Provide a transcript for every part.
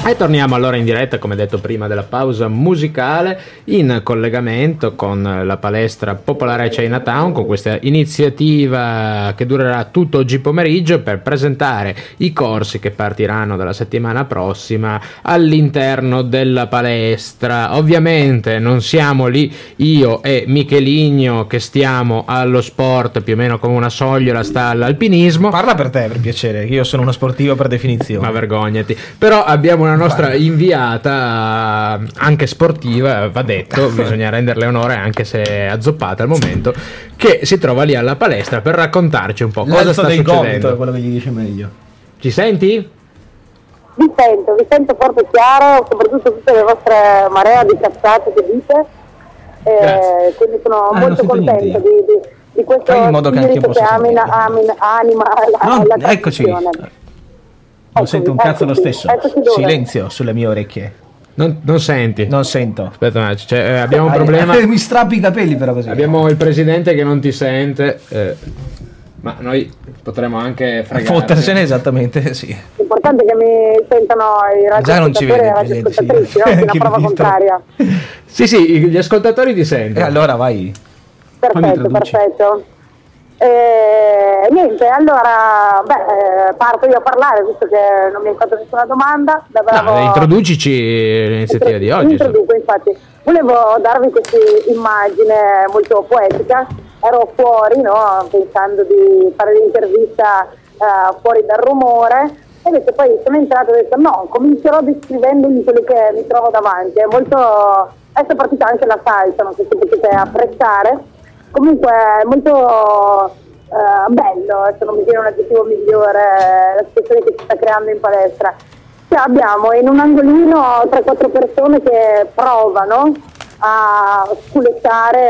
E torniamo allora in diretta, come detto prima della pausa musicale, in collegamento con la palestra popolare Chinatown, con questa iniziativa che durerà tutto oggi pomeriggio per presentare i corsi che partiranno dalla settimana prossima all'interno della palestra. Ovviamente non siamo lì io e Micheligno che stiamo allo sport, più o meno come una sogliola sta all'alpinismo. Parla per te, per piacere, io sono uno sportivo per definizione. Ma vergognati. Però abbiamo una nostra inviata, anche sportiva, va detto, bisogna renderle onore anche se è azzoppata al momento, che si trova lì alla palestra per raccontarci un po' cosa sta succedendo. È quello che gli dice meglio. Ci senti? Vi sento forte e chiaro, soprattutto tutte le vostre marea di cazzate che dite, quindi sono molto contenta di questo spirito che anima la eccoci. Non sento un cazzo lo stesso. Silenzio sulle mie orecchie. Non senti? Non sento. Aspetta un attimo, abbiamo un problema. Mi strappi i capelli però così. Abbiamo il presidente che non ti sente, ma noi potremmo anche fregarci. Fottersene, esattamente, sì. L'importante è che mi sentano i radioascoltatori e le radioascoltatrici, no? Una prova contraria. Sì, gli ascoltatori ti sentono. E allora vai. Perfetto. Niente, allora parto io a parlare visto che non mi hai fatto nessuna domanda. Introducici l'iniziativa di oggi. Introduco, infatti, volevo darvi questa immagine molto poetica. Ero fuori, no, pensando di fare l'intervista fuori dal rumore, e invece poi sono entrato e ho detto no, comincerò descrivendogli quello che mi trovo davanti. Adesso è partita anche la salsa, non so se potete apprezzare. Comunque è molto bello, adesso non mi viene un aggettivo migliore, la situazione che si sta creando in palestra. Abbiamo in un angolino 3-4 persone che provano a sculettare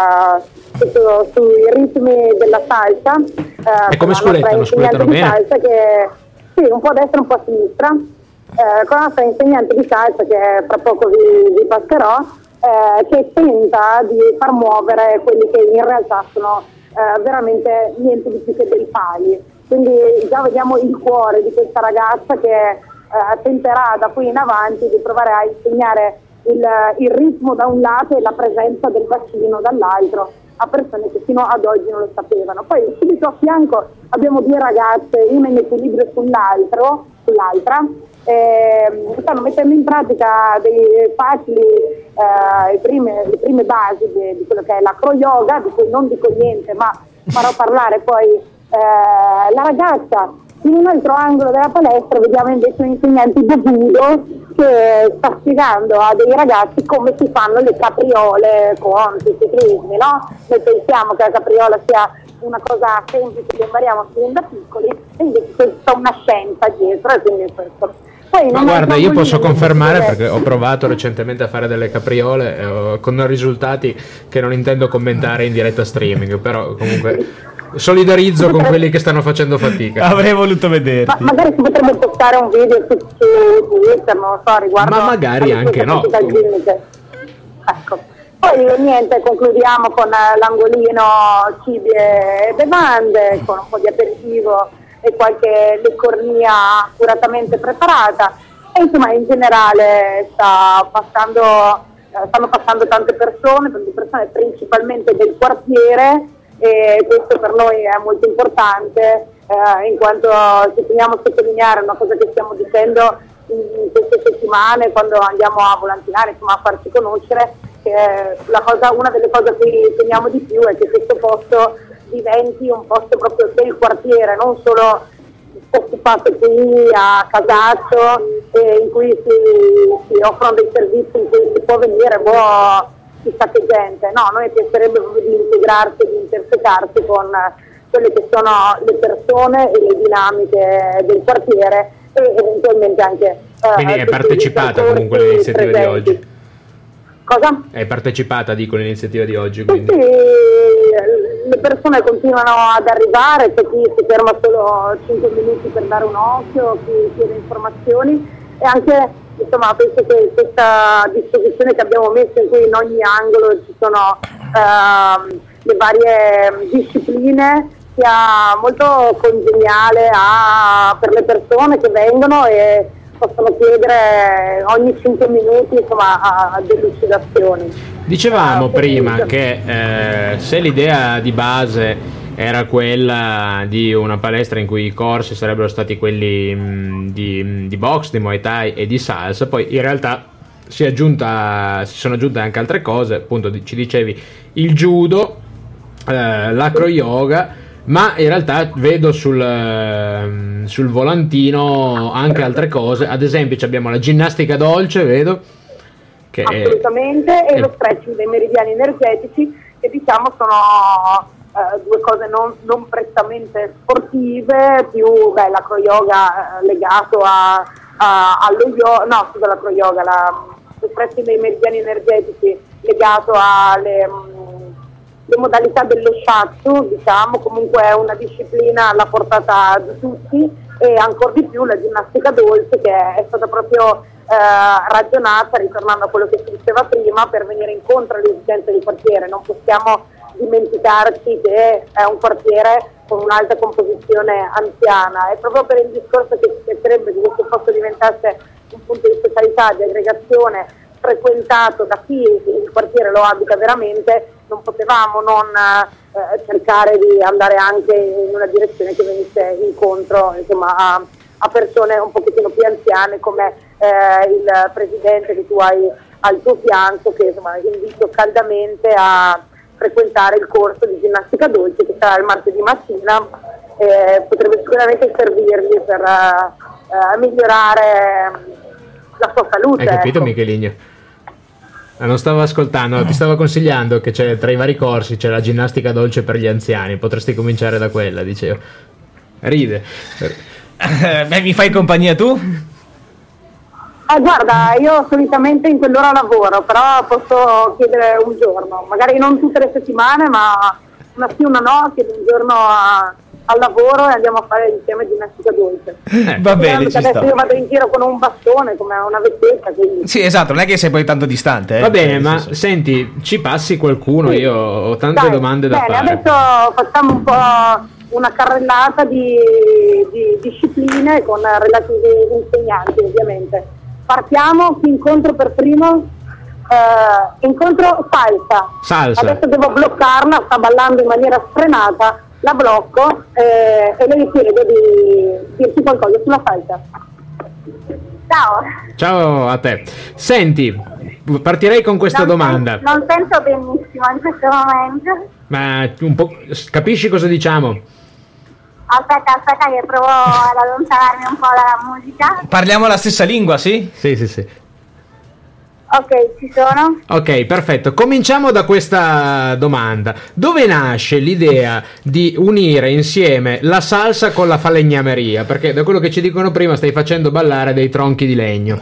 sui ritmi della salsa. E come sculettano bene? Salsa che, sì, un po' a destra e un po' a sinistra, con la nostra insegnante di salsa che fra poco vi passerò, che tenta di far muovere quelli che in realtà sono veramente niente di più che dei pali. Quindi già vediamo il cuore di questa ragazza che tenterà da qui in avanti di provare a insegnare il ritmo da un lato e la presenza del bacino dall'altro a persone che fino ad oggi non lo sapevano. Poi subito a fianco abbiamo 2 ragazze, una in equilibrio sull'altra, stanno mettendo in pratica dei facili le prime basi di quello che è l'acro yoga, di cui non dico niente, ma farò parlare poi la ragazza. In un altro angolo della palestra vediamo invece un insegnante di judo che sta spiegando a dei ragazzi come si fanno le capriole con i ciclismi, no? Noi pensiamo che la capriola sia una cosa semplice che impariamo fin da piccoli, e invece c'è una scienza dietro, e quindi questo. Ma guarda, io posso confermare perché ho provato recentemente a fare delle capriole con risultati che non intendo commentare in diretta streaming, però comunque solidarizzo con quelli che stanno facendo fatica. Avrei voluto vederti. Ma magari si potrebbe postare un video su Twitter, non lo so, riguardo. Ma magari anche no. Ecco. Poi niente, concludiamo con l'angolino cibi e bevande, con un po' di aperitivo e qualche leccornia accuratamente preparata, e insomma in generale stanno passando tante persone principalmente del quartiere, e questo per noi è molto importante, in quanto ci teniamo a sottolineare una cosa che stiamo dicendo in queste settimane quando andiamo a volantinare, insomma a farci conoscere, che una delle cose a cui teniamo di più è che questo posto diventi un posto proprio del quartiere, non solo occupato qui a casaccio, in cui si offrono dei servizi in cui si può venire chissà che gente. No, a noi piacerebbe di integrarsi, di intersecarsi con quelle che sono le persone e le dinamiche del quartiere, e eventualmente anche quindi è partecipata comunque all'iniziativa di oggi. Cosa? È partecipata, dico, l'iniziativa di oggi, quindi. Sì, le persone continuano ad arrivare, c'è chi si ferma solo 5 minuti per dare un occhio, chi chiede informazioni, e anche, insomma, penso che questa disposizione che abbiamo messo, in cui in ogni angolo ci sono le varie discipline, sia molto congeniale per le persone che vengono, e possono chiedere ogni 5 minuti, insomma, a delucidazioni. Dicevamo prima che se l'idea di base era quella di una palestra in cui i corsi sarebbero stati quelli di box, di Muay Thai e di salsa, poi in realtà si sono aggiunte anche altre cose, appunto ci dicevi il judo, l'acro yoga, ma in realtà vedo sul volantino anche altre cose, ad esempio abbiamo la ginnastica dolce, vedo che assolutamente, e lo stretching dei meridiani energetici, che diciamo sono due cose non prettamente sportive, più l'acro yoga legato allo yoga, no scusa, l'acro yoga, lo stretching dei meridiani energetici legato alle le modalità dello shiatsu, diciamo, comunque è una disciplina alla portata di tutti, e ancora di più la ginnastica dolce, che è stata proprio ragionata, ritornando a quello che si diceva prima, per venire incontro alle esigenze del quartiere. Non possiamo dimenticarci che è un quartiere con un'alta composizione anziana, e proprio per il discorso che si piacerebbe che questo posto diventasse un punto di socialità, di aggregazione, frequentato da chi il quartiere lo abita veramente, non potevamo non cercare di andare anche in una direzione che venisse incontro, insomma, a persone un pochettino più anziane, come il presidente che tu hai al tuo fianco, che insomma invito caldamente a frequentare il corso di ginnastica dolce che sarà il martedì mattina. Potrebbe sicuramente servirgli per migliorare la sua salute. Hai capito, ecco. Micheligno? Non stavo ascoltando, ti stavo consigliando che c'è, tra i vari corsi c'è la ginnastica dolce per gli anziani, potresti cominciare da quella, dicevo. Ride. Beh, mi fai compagnia tu? Guarda, io solitamente in quell'ora lavoro, però posso chiedere un giorno, magari non tutte le settimane, ma una sì, una no, chiedo un giorno al lavoro e andiamo a fare insieme ginnastica dolce. Va bene, ci adesso sto. io vado in giro con un bastone come una vecchietta, quindi... Sì, esatto, non è che sei poi tanto distante. Va bene, ma senti, ci passi qualcuno? Sì. Io ho tante Dai, domande da bene, fare. adesso facciamo un po' una carrellata di discipline con relativi insegnanti, ovviamente. Partiamo, chi incontro per primo? Incontro salsa. Adesso devo bloccarla, sta ballando in maniera sfrenata, la blocco e le chiedo di dirci qualcosa sulla salsa. Ciao. Ciao a te. Senti, partirei con questa domanda. Non sento benissimo in questo momento. Ma un po', capisci cosa diciamo? Aspetta che provo ad allontanarmi un po' dalla musica. Parliamo la stessa lingua, sì? Sì. Ok, ci sono. Ok, perfetto. Cominciamo da questa domanda. Dove nasce l'idea di unire insieme la salsa con la falegnameria? Perché da quello che ci dicono prima stai facendo ballare dei tronchi di legno.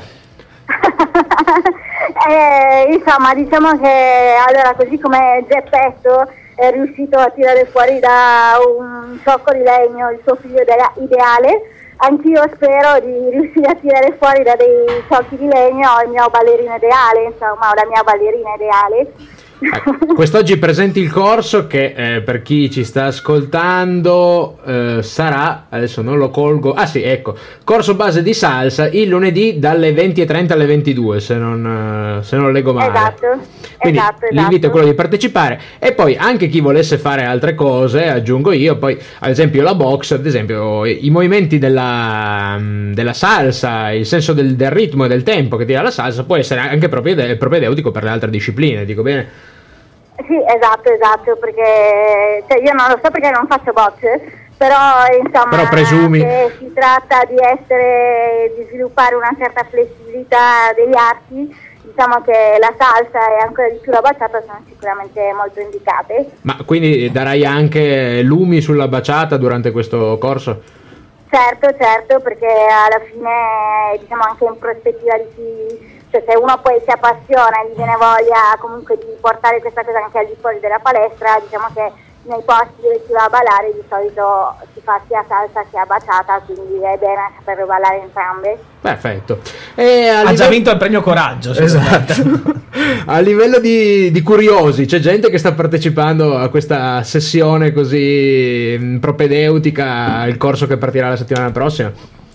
Insomma, diciamo che allora, così come Geppetto è riuscito a tirare fuori da un ciocco di legno il suo figlio ideale, anch'io spero di riuscire a tirare fuori da dei ciocchi di legno il mio ballerino ideale, insomma, o la mia ballerina ideale. Quest'oggi presenti il corso che per chi ci sta ascoltando sarà, adesso non lo colgo, ah sì, ecco, corso base di salsa il lunedì dalle 20:30 alle 22, se non leggo male. Quindi esatto. l'invito è quello di partecipare, e poi anche chi volesse fare altre cose, aggiungo io, poi ad esempio la box, ad esempio i movimenti della salsa, il senso del ritmo e del tempo che tira la salsa può essere anche propedeutico per le altre discipline, dico bene? Sì, esatto, perché io non lo so perché non faccio boxe, però insomma, però presumi che si tratta di sviluppare una certa flessibilità degli arti, diciamo che la salsa e ancora di più la bachata sono sicuramente molto indicate. Ma quindi darai anche lumi sulla bachata durante questo corso? Certo, perché alla fine, diciamo, anche in prospettiva di chi, cioè se uno poi si appassiona e gli viene voglia comunque di portare questa cosa anche al di fuori della palestra, diciamo che nei posti dove si va a ballare di solito si fa sia salsa sia bachata, quindi è bene saper ballare entrambe. Perfetto. Ha già vinto il premio Coraggio. Esatto. A livello di curiosi, c'è gente che sta partecipando a questa sessione così propedeutica al corso che partirà la settimana prossima? Sì,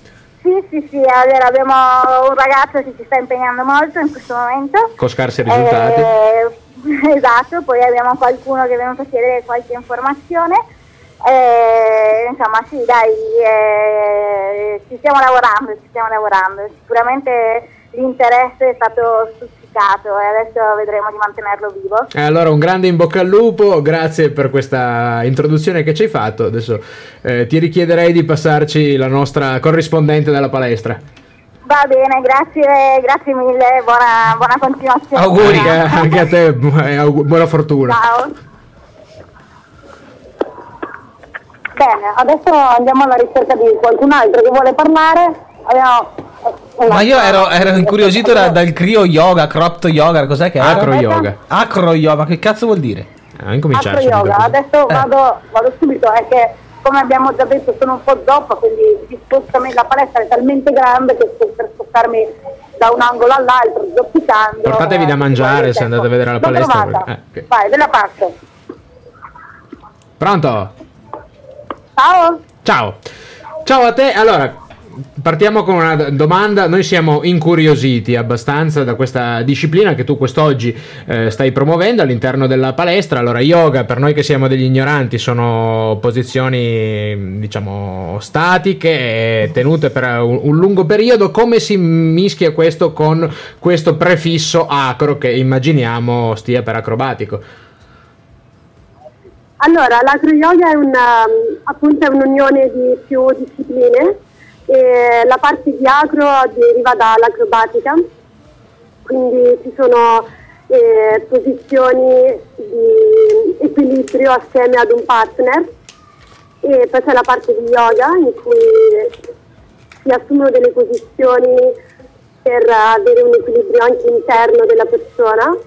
Sì, allora abbiamo un ragazzo che si sta impegnando molto in questo momento. Con scarsi risultati. Esatto, poi abbiamo qualcuno che è venuto a chiedere qualche informazione. Insomma sì, dai, ci stiamo lavorando. Sicuramente l'interesse è stato stuzzicato e adesso vedremo di mantenerlo vivo. Allora un grande in bocca al lupo, grazie per questa introduzione che ci hai fatto. Adesso ti richiederei di passarci la nostra corrispondente della palestra. Va bene, grazie mille, buona continuazione. Auguri anche a te, buona fortuna. Ciao. Bene, adesso andiamo alla ricerca di qualcun altro che vuole parlare. Ma io ero incuriosito dal Cryo Yoga, Cropped Yoga, cos'è che è? Acro Yoga. Acro Yoga, che cazzo vuol dire? Incominciare. Acro Yoga, adesso vado subito, è che come abbiamo già detto sono un po' zoppa, quindi la palestra è talmente grande che per spostarmi da un angolo all'altro, zoppicando. Portatevi da mangiare se andate a vedere la palestra. Okay. Vai, ve la passo. Pronto? Ciao a te. Allora, partiamo con una domanda. Noi siamo incuriositi abbastanza da questa disciplina che tu quest'oggi stai promuovendo all'interno della palestra. Allora, yoga, per noi che siamo degli ignoranti, sono posizioni, diciamo, statiche, tenute per un lungo periodo. Come si mischia questo con questo prefisso acro che immaginiamo stia per acrobatico? Allora, l'acro yoga è appunto è un'unione di più discipline. E la parte di acro deriva dall'acrobatica, quindi ci sono posizioni di equilibrio assieme ad un partner, e poi c'è la parte di yoga in cui si assumono delle posizioni per avere un equilibrio anche interno della persona,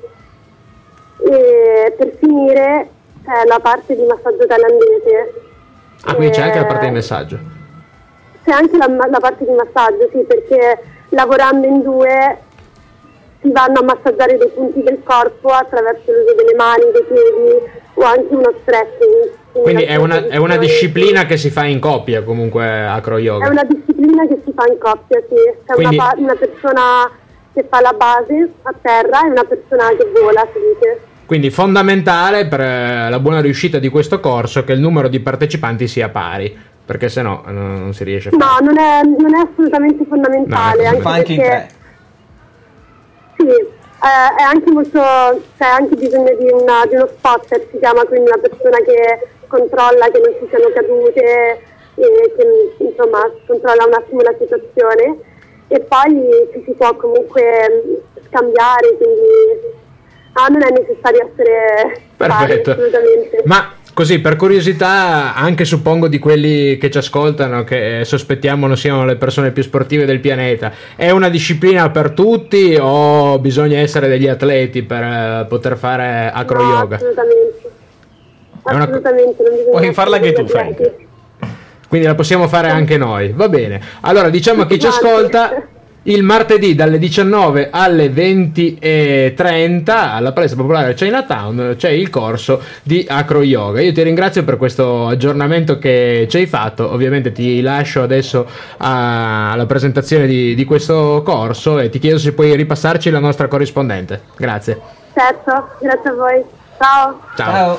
e per finire c'è la parte di massaggio thailandese. Quindi c'è anche la parte di massaggio? C'è anche la parte di massaggio, sì, perché lavorando in due si vanno a massaggiare dei punti del corpo attraverso l'uso delle mani, dei piedi o anche uno stretching. Quindi è una disciplina che si fa in coppia comunque, acro yoga? È una disciplina che si fa in coppia, sì. C'è quindi una persona che fa la base a terra e una persona che vola, si dice. Quindi fondamentale per la buona riuscita di questo corso che il numero di partecipanti sia pari, perché sennò non si riesce a fare. No, non è assolutamente fondamentale. No, anche in tre. Sì, è anche molto, c'è anche bisogno di uno spotter, si chiama, quindi una persona che controlla che non ci siano cadute e che insomma controlla un attimo la situazione, e poi ci si può comunque scambiare, quindi non è necessario essere perfetto. pari, assolutamente. Ma così, per curiosità, anche suppongo di quelli che ci ascoltano, che sospettiamo non siano le persone più sportive del pianeta, è una disciplina per tutti o bisogna essere degli atleti per poter fare acro yoga? Assolutamente, non bisogna. Puoi farla anche tu, Frank. Quindi la possiamo fare anche noi, va bene. Allora, diciamo a chi ci ascolta, il martedì dalle 19 alle 20:30 alla palestra popolare Chinatown c'è il corso di acro yoga. Io ti ringrazio per questo aggiornamento che ci hai fatto. Ovviamente ti lascio adesso alla presentazione di questo corso e ti chiedo se puoi ripassarci la nostra corrispondente. Grazie. Certo, grazie a voi. Ciao.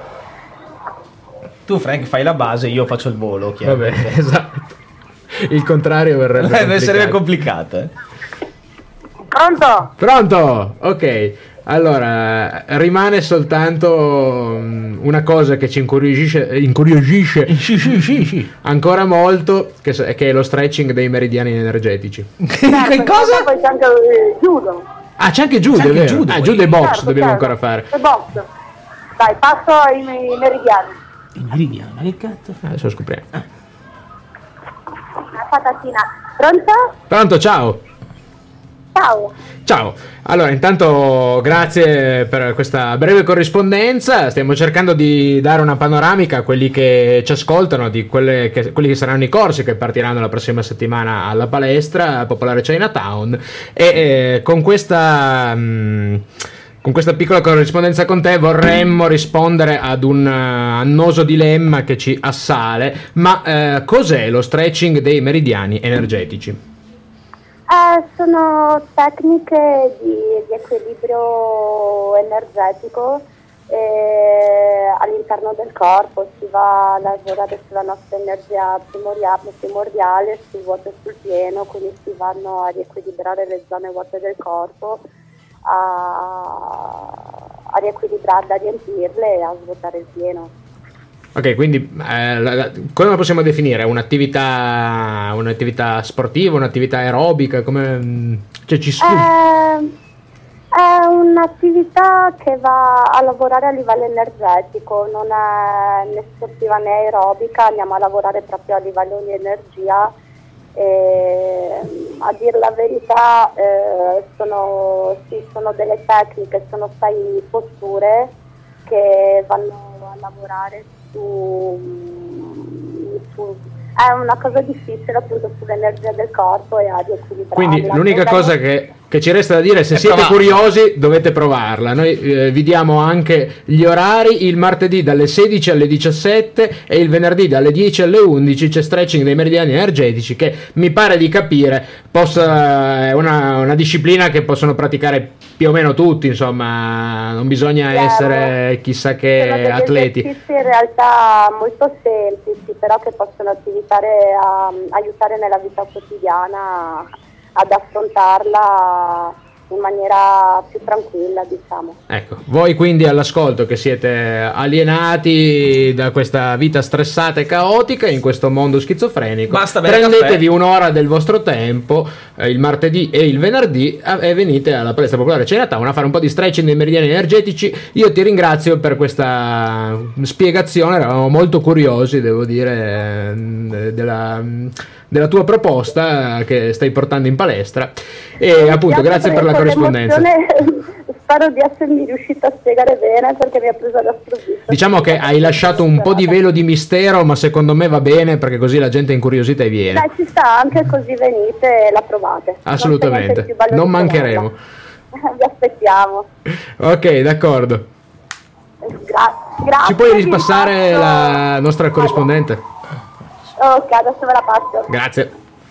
Tu, Frank, fai la base, io faccio il volo, chiaramente. Vabbè, esatto. Il contrario verrebbe sarebbe complicato. Pronto? Ok. Allora, rimane soltanto una cosa che ci incuriosisce ancora molto, che è lo stretching dei meridiani energetici. Che cosa? Poi c'è anche il judo. C'è anche judo, è vero. Judo e box, certo, dobbiamo ancora fare. E box. Dai, passo i meridiani. Il meridiano, che cazzo? Adesso lo scopriamo. Una patatina. Pronto? Ciao. Allora, intanto grazie per questa breve corrispondenza. Stiamo cercando di dare una panoramica a quelli che ci ascoltano di quelli che saranno i corsi che partiranno la prossima settimana alla palestra popolare Chinatown, e con questa Con questa piccola corrispondenza con te vorremmo rispondere ad un annoso dilemma che ci assale, ma cos'è lo stretching dei meridiani energetici? Sono tecniche di equilibrio energetico all'interno del corpo, si va a lavorare sulla nostra energia primordiale, sul vuoto e sul pieno, quindi si vanno a riequilibrare le zone vuote del corpo, a riequilibrarle, a riempirle e a svuotare il pieno. Ok, quindi come la possiamo definire? Un'attività sportiva, un'attività aerobica? Cioè, è un'attività che va a lavorare a livello energetico, non è né sportiva né aerobica, andiamo a lavorare proprio a livello di energia. A dire la verità sono delle tecniche, sono 6 posture che vanno a lavorare è una cosa difficile appunto sull'energia del corpo e a riequilibrarla. Quindi l'unica cosa che ci resta da dire è se siete curiosi dovete provarla. Noi vi diamo anche gli orari: il martedì dalle 16 alle 17 e il venerdì dalle 10 alle 11 c'è stretching dei meridiani energetici, che mi pare di capire è una disciplina che possono praticare più o meno tutti, insomma non bisogna essere chissà che atleti. Esercizi in realtà molto semplici, però che possono aiutare nella vita quotidiana ad affrontarla in maniera più tranquilla, diciamo. Ecco, voi quindi all'ascolto che siete alienati da questa vita stressata e caotica in questo mondo schizofrenico, prendetevi un'ora del vostro tempo il martedì e il venerdì e venite alla palestra popolare Chinatown a fare un po' di stretching dei meridiani energetici. Io ti ringrazio per questa spiegazione, eravamo molto curiosi, devo dire, della tua proposta che stai portando in palestra, e appunto grazie per la corrispondenza. Spero di essermi riuscita a spiegare bene, perché mi ha preso da sprovvista. Diciamo che hai lasciato un po' di velo di mistero, ma secondo me va bene, perché così la gente è incuriosita e viene. Dai, ci sta, anche così venite e la provate. Assolutamente, non mancheremo. Vi aspettiamo. Ok, d'accordo. Grazie. Ci puoi ripassare la nostra corrispondente? Ok, adesso ve la passo. Grazie.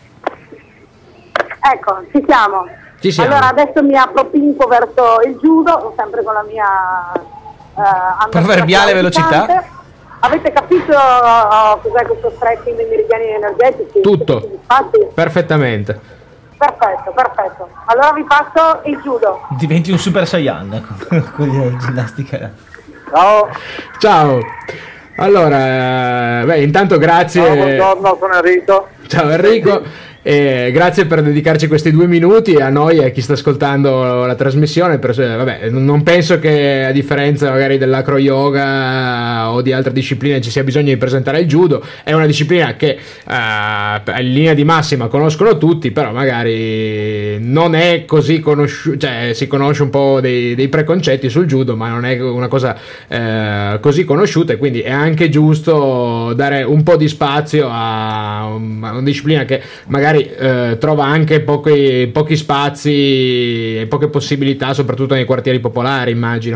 Ecco, ci siamo. Allora adesso mi appropinco verso il judo, sempre con la mia proverbiale velocità. Avete capito cos'è questo stretching dei meridiani energetici? Tutto. Perfettamente. Perfetto. Allora vi passo il judo. Diventi un super saiyan con la ginnastica. Ciao. Allora, intanto grazie. Buongiorno, sono Enrico. Ciao Enrico. Grazie per dedicarci questi 2 minuti a noi e a chi sta ascoltando la trasmissione. Non penso che, a differenza magari dell'acro yoga o di altre discipline, ci sia bisogno di presentare il judo. È una disciplina che in linea di massima conoscono tutti, però magari non è così conosciuta, cioè si conosce un po' dei preconcetti sul judo, ma non è una cosa così conosciuta, e quindi è anche giusto dare un po' di spazio a una disciplina che magari trova anche pochi spazi e poche possibilità, soprattutto nei quartieri popolari, immagino.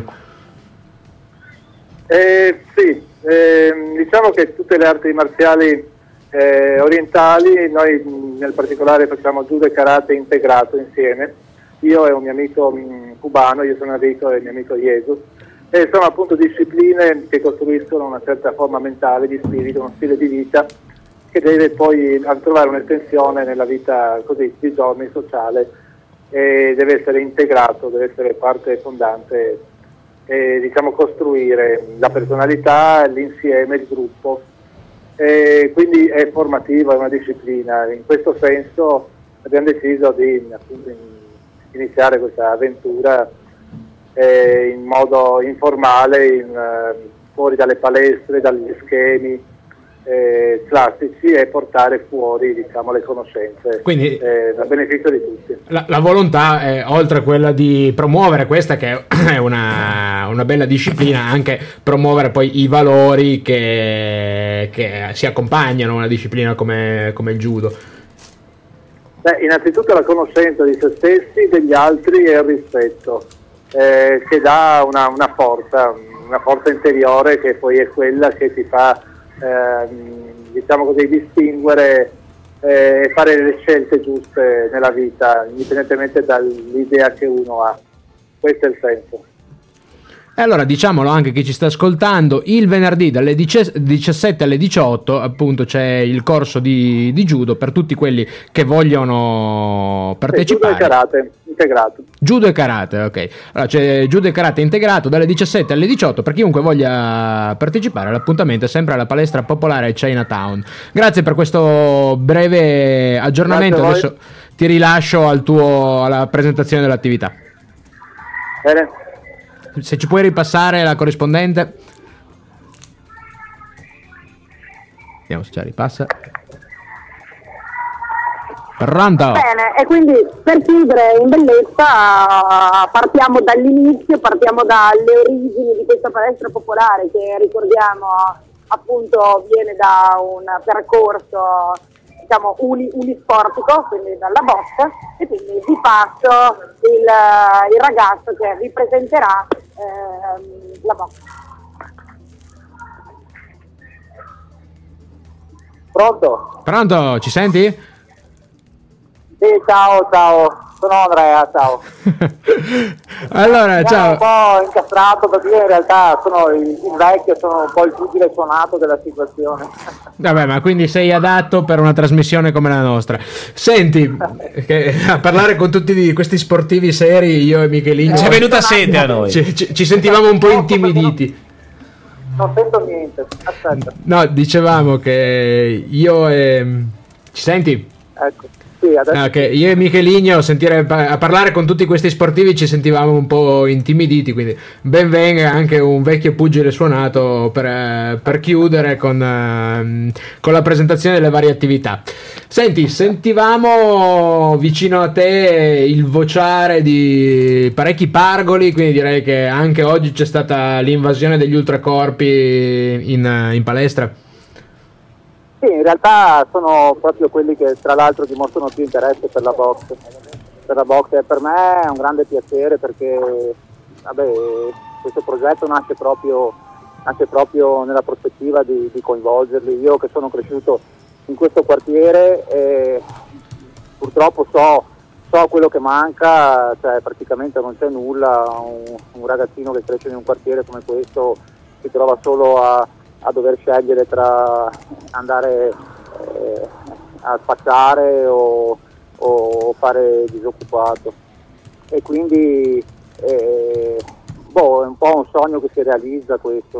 Sì, diciamo che tutte le arti marziali orientali, noi nel particolare facciamo judo e karate integrato insieme, io e un mio amico cubano, io sono Enrico e il mio amico Jesus, e sono appunto discipline che costruiscono una certa forma mentale, di spirito, uno stile di vita che deve poi trovare un'estensione nella vita così di giorni sociale, e deve essere integrato, deve essere parte fondante, e diciamo costruire la personalità, l'insieme, il gruppo, e quindi è formativa, è una disciplina. In questo senso abbiamo deciso di appunto iniziare questa avventura in modo informale, fuori dalle palestre, dagli schemi classici, e portare fuori, diciamo, le conoscenze, quindi a beneficio di tutti. La volontà è, oltre a quella di promuovere questa, che è una bella disciplina, anche promuovere poi i valori che si accompagnano a una disciplina come il judo. Innanzitutto la conoscenza di se stessi, degli altri, e il rispetto. che dà una forza interiore che poi è quella che ti fa diciamo così distinguere e fare le scelte giuste nella vita, indipendentemente dall'idea che uno ha. Questo è il senso. E allora diciamolo anche chi ci sta ascoltando, il venerdì dalle 17 alle 18 appunto c'è il corso di judo per tutti quelli che vogliono partecipare. Judo e karate integrato. Judo e karate, ok. Allora c'è judo e karate integrato dalle 17 alle 18 per chiunque voglia partecipare. L'appuntamento è sempre alla palestra popolare Chinatown. Grazie per questo breve aggiornamento. Adesso ti rilascio alla presentazione dell'attività. Bene. Se ci puoi ripassare la corrispondente. Vediamo se ci ripassa. Pronto? Bene, e quindi per chiudere in bellezza partiamo dall'inizio, partiamo dalle origini di questa palestra popolare che ricordiamo appunto viene da un percorso diciamo unisportico, quindi dalla box, e quindi vi passo il ragazzo che vi presenterà la box. Pronto? Pronto, ci senti? Sì, ciao, sono Andrea, ciao. Allora, ciao. Un po' incastrato perché io in realtà sono il vecchio, sono un po' il pugile suonato della situazione. Vabbè, ma quindi sei adatto per una trasmissione come la nostra. Senti, a parlare con tutti questi sportivi seri, io e Michelino... Ci è venuta sete a noi. Ci sentivamo un po' intimiditi. Non sento niente, aspetta. No, dicevamo che io e... Ci senti? Ecco. Sì, adesso... Che io e Michelino a parlare con tutti questi sportivi ci sentivamo un po' intimiditi, quindi ben venga anche un vecchio pugile suonato per chiudere con la presentazione delle varie attività. Senti, sentivamo vicino a te il vociare di parecchi pargoli, quindi direi che anche oggi c'è stata l'invasione degli ultracorpi in palestra. Sì, in realtà sono proprio quelli che tra l'altro dimostrano più interesse per la box. E per me è un grande piacere perché questo progetto nasce proprio nella prospettiva di coinvolgerli. Io che sono cresciuto in questo quartiere purtroppo so quello che manca, cioè praticamente non c'è nulla, un ragazzino che cresce in un quartiere come questo si trova solo a dover scegliere tra andare a spacciare o fare disoccupato, e quindi è un po' un sogno che si realizza questo,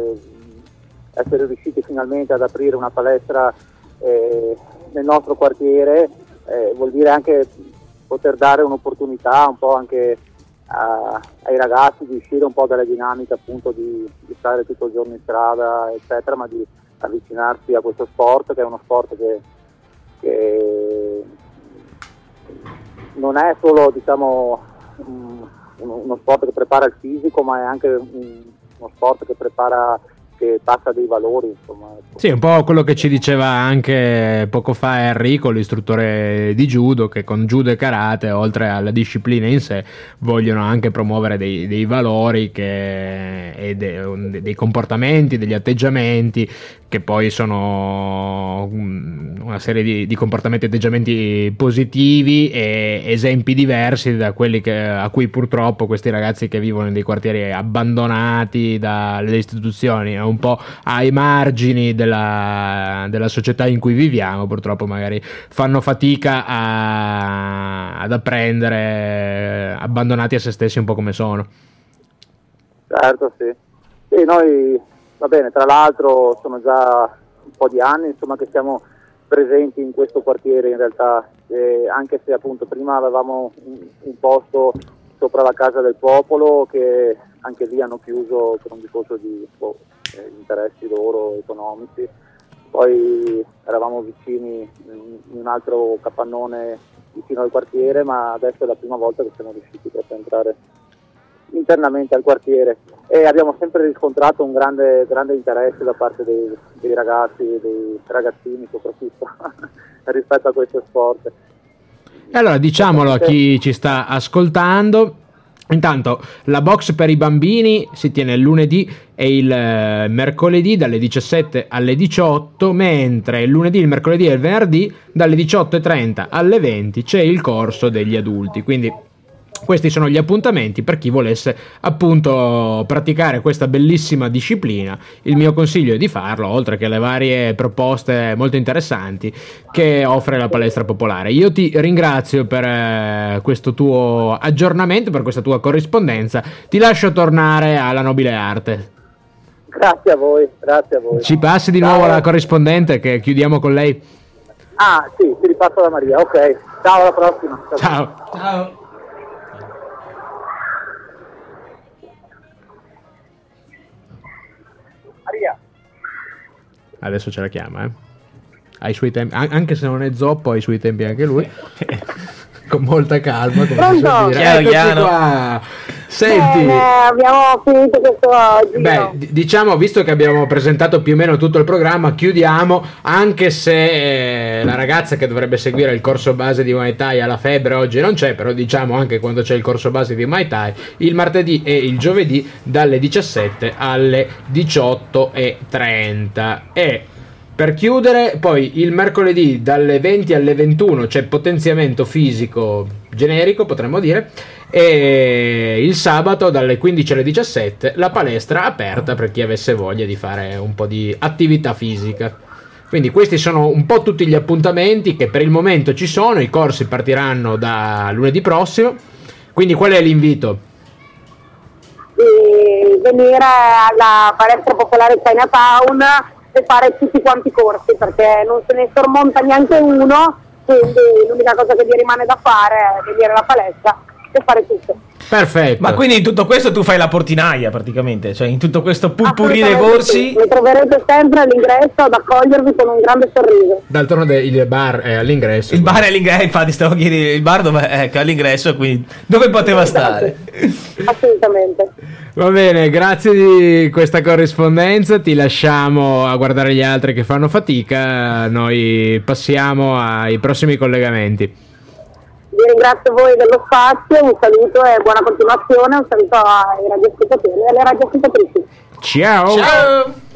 essere riusciti finalmente ad aprire una palestra nel nostro quartiere vuol dire anche poter dare un'opportunità un po' anche ai ragazzi di uscire un po' dalle dinamiche appunto di stare tutto il giorno in strada eccetera, ma di avvicinarsi a questo sport che è uno sport che non è solo diciamo uno sport che prepara il fisico, ma è anche uno sport che passa dei valori, insomma. Sì, un po' quello che ci diceva anche poco fa Enrico, l'istruttore di judo, che con judo e karate, oltre alla disciplina in sé, vogliono anche promuovere dei valori e dei comportamenti, degli atteggiamenti, che poi sono una serie di comportamenti e atteggiamenti positivi e esempi diversi da quelli a cui purtroppo questi ragazzi che vivono in dei quartieri abbandonati dalle istituzioni, un po' ai margini della società in cui viviamo, purtroppo magari fanno fatica ad apprendere, abbandonati a se stessi un po' come sono. Certo, sì. E noi, va bene, tra l'altro sono già un po' di anni insomma che siamo presenti in questo quartiere in realtà, anche se appunto prima avevamo un posto sopra la Casa del Popolo che anche lì hanno chiuso per un discorso di interessi loro economici, poi eravamo vicini in un altro capannone vicino al quartiere, ma adesso è la prima volta che siamo riusciti proprio a entrare internamente al quartiere e abbiamo sempre riscontrato un grande interesse da parte dei ragazzi, dei ragazzini soprattutto rispetto a questo sport. E allora diciamolo a chi ci sta ascoltando, Intanto la box per i bambini si tiene il lunedì e il mercoledì dalle 17 alle 18, mentre il lunedì, il mercoledì e il venerdì dalle 18:30 alle 20 c'è il corso degli adulti. Quindi questi sono gli appuntamenti per chi volesse appunto praticare questa bellissima disciplina. Il mio consiglio è di farlo, oltre che le varie proposte molto interessanti che offre la palestra popolare. Io ti ringrazio per questo tuo aggiornamento, per questa tua corrispondenza. Ti lascio tornare alla nobile arte. Grazie a voi, grazie a voi. Ci passi di Ciao. nuovo la corrispondente che chiudiamo con lei? Ah, sì, ti ripasso la Maria, ok. Ciao, alla prossima. Ciao. Ciao. Maria. Adesso ce la chiama, ai suoi tempi, anche se non è zoppo, ai suoi tempi anche lui. Con molta calma, come si suol dire. Chiaro, chiaro. Qua. Senti, abbiamo finito questo giro. beh, diciamo, visto che abbiamo presentato più o meno tutto il programma, chiudiamo, anche se la ragazza che dovrebbe seguire il corso base di Muay Thai alla febbre oggi non c'è, però diciamo anche quando c'è il corso base di Muay Thai, il martedì e il giovedì dalle 17 alle 18:30. E per chiudere, poi il mercoledì dalle 20 alle 21 c'è potenziamento fisico generico, potremmo dire, e il sabato dalle 15 alle 17 la palestra aperta per chi avesse voglia di fare un po' di attività fisica. Quindi questi sono un po' tutti gli appuntamenti che per il momento ci sono. I corsi partiranno da lunedì prossimo. Quindi qual è l'invito? Di venire alla palestra popolare Chinatown e fare tutti quanti i corsi, perché non se ne sormonta neanche uno, quindi l'unica cosa che vi rimane da fare è venire alla palestra e fare tutto. Perfetto. Ma quindi in tutto questo tu fai la portinaia praticamente, cioè in tutto questo purpurri dei corsi. Sì. Mi troverete sempre all'ingresso ad accogliervi con un grande sorriso. D'altronde il bar è all'ingresso. Il bar è all'ingresso, infatti stavo chiedendo il bar dove è all'ingresso, quindi dove poteva stare? Assolutamente. Va bene, grazie di questa corrispondenza, ti lasciamo a guardare gli altri che fanno fatica, noi passiamo ai prossimi collegamenti. Vi ringrazio voi dello spazio, un saluto e buona continuazione, un saluto ai radioascoltatori e alle radioascoltatrici. Ciao! Ciao!